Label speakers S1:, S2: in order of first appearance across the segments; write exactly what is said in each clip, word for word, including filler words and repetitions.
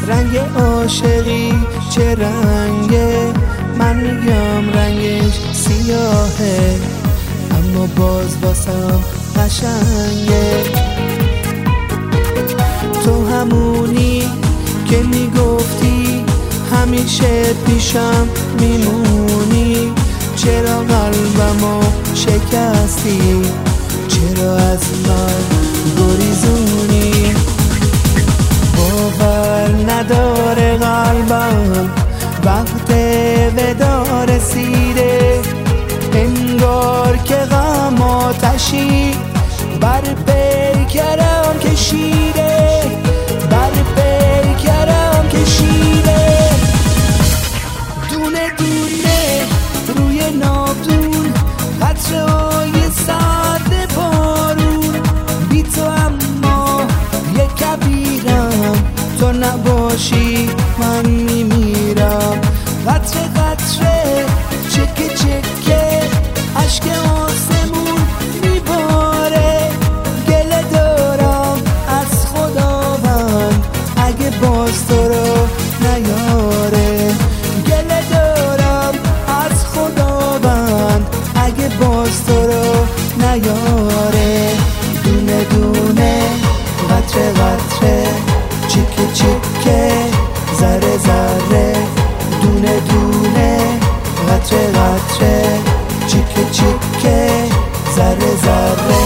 S1: رنگ عاشقی چه رنگه؟ من میگم رنگش سیاهه، اما باز واسم قشنگه. تو همونی که میگفتی همیشه پیشم میمونی، چرا قلبمو شکستی؟ چرا از من گریزونی؟ باور نداره قلبم وقت ودا رسیده، انگار که غم آتشی بر پیکرم کشیده، بر پیکرم کشیده. دونه دونه روی ناودون قطره‌های سرد بارون، بی تو اما یه کبیرم، تو نباشی من میمیرم. قطره قطره چکه چکه اشک آسمون میباره، گله دارم از خداوند اگه باز تو رو نیاره، گله دارم از خداوند اگه باز تو رو نیاره. دونه دونه قطره قطره چکه چکه ذره ذره، دونه دونه قطره قطره چکه چکه ذره ذره.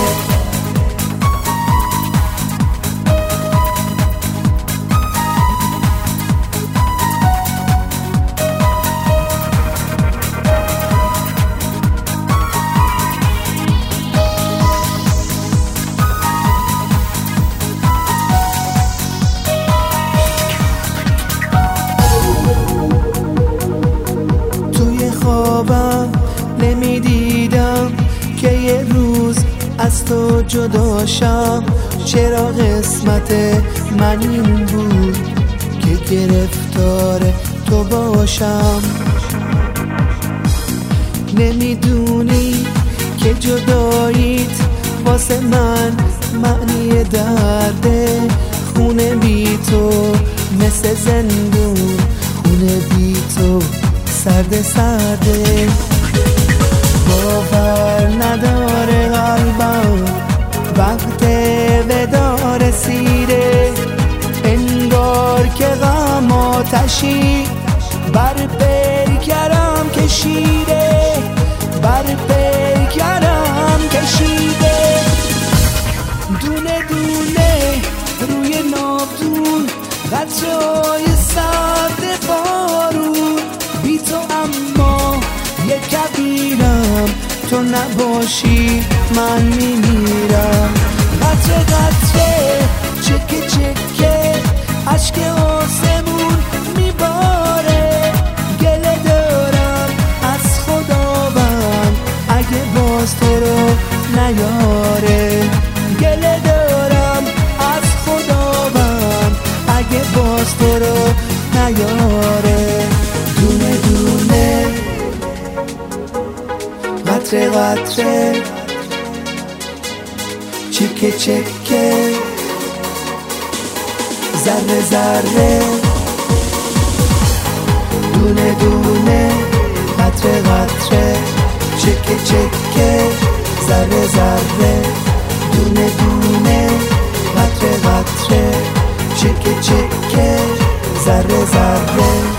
S1: خوابم نمیدیدم که یه روز از تو جداشم، چرا قسمت من این بود که گرفتار تو باشم؟ نمیدونی که جداییت واسه من معنی درده، خونه بی تو مثل زندون، خونه بی تو سرد سرده. باور نداره قلبم وقت ودا رسیده، انگار که غم آتشی بر پیکرم کشیده، بر پیکرم کشیده. دونه دونه روی ناودون قطره‌های سرد بارون، بی تو اما یه کبیرم، تو نباشی من میمیرم. قطره قطره چکه چکه اشک آسمون میباره، گله دارم از خداوند اگه باز تو رو نیاره، گله دارم از خداوند اگه باز تو رو نیاره. دونه دونه قطره قطره چکه چکه ذره ذره، دونه دونه قطره قطره چکه چکه ذره ذره، دونه دونه قطره قطره چکه چکه ذره ذره.